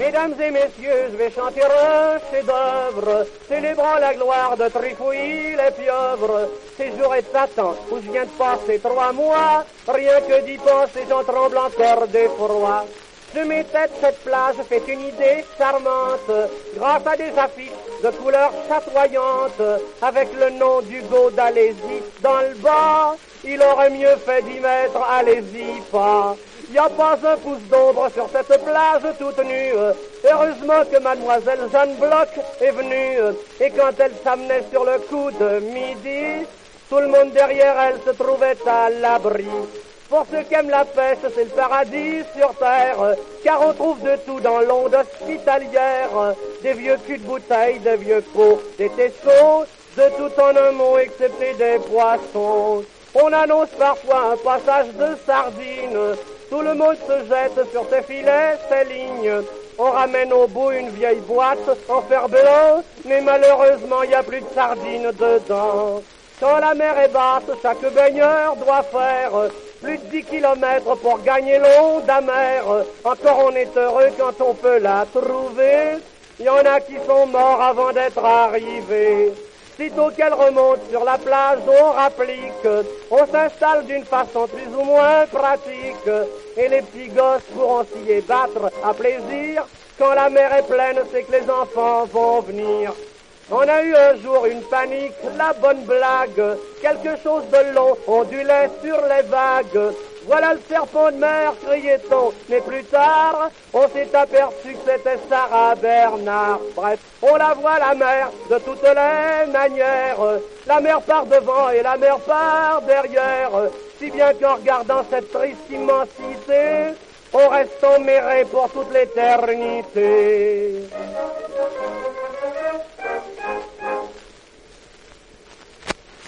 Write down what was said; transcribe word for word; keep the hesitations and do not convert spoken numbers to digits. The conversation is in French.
Mesdames et messieurs, je vais chanter un chef-d'œuvre, célébrant la gloire de Trifouille les pieuvres. Ces jours et Satan, où je viens de passer trois mois, rien que d'y penser, j'en tremble encore d'effroi. De mes têtes, cette plage fait une idée charmante, grâce à des affiches de couleurs chatoyantes, avec le nom d'Hugo d'Alésie dans le bas. Il aurait mieux fait d'y mettre allez-y pas. Y a pas un pouce d'ombre sur cette plage toute nue. Heureusement que mademoiselle Jeanne Bloch est venue. Et quand elle s'amenait sur le coup de midi, tout le monde derrière elle se trouvait à l'abri. Pour ceux qui aiment la pêche, c'est le paradis sur terre, car on trouve de tout dans l'onde hospitalière. Des vieux culs de bouteilles, des vieux pots, des tessos, de tout en un mot excepté des poissons. On annonce parfois un passage de sardines. Tout le monde se jette sur ses filets, ses lignes. On ramène au bout une vieille boîte en fer blanc, mais malheureusement il n'y a plus de sardines dedans. Quand la mer est basse, chaque baigneur doit faire plus de dix kilomètres pour gagner l'onde amère. Encore on est heureux quand on peut la trouver. Il y en a qui sont morts avant d'être arrivés. Sitôt qu'elle remonte sur la plage, on rapplique. On s'installe d'une façon plus ou moins pratique. Et les petits gosses pourront s'y ébattre à plaisir. Quand la mer est pleine, c'est que les enfants vont venir. On a eu un jour une panique, la bonne blague. Quelque chose de long ondulait sur les vagues. Voilà le serpent de mer, criait-on. Mais plus tard, on s'est aperçu que c'était Sarah Bernard. Bref, on la voit la mer de toutes les manières. La mer part devant et la mer part derrière. Si bien qu'en regardant cette triste immensité, on reste emméré pour toute l'éternité.